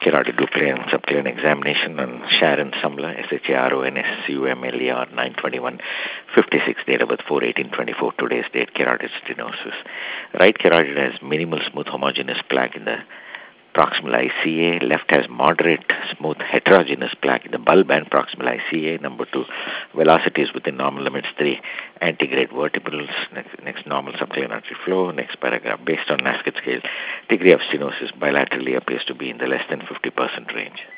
carotid and subclinical examination on Sharon Sumler, SHARONSUMLER, 921 56, date of birth 4/18/24, today's date, carotid stenosis. Right carotid has minimal smooth homogeneous plaque in the proximal ICA. Left has moderate smooth heterogeneous plaque in the bulb and proximal ICA. Number 2, velocity is within normal limits. 3, antegrade vertebrals. Next normal subclinical artery flow. Next paragraph, based on Nasket scale, degree of stenosis bilaterally appears to be in the less than 50% range.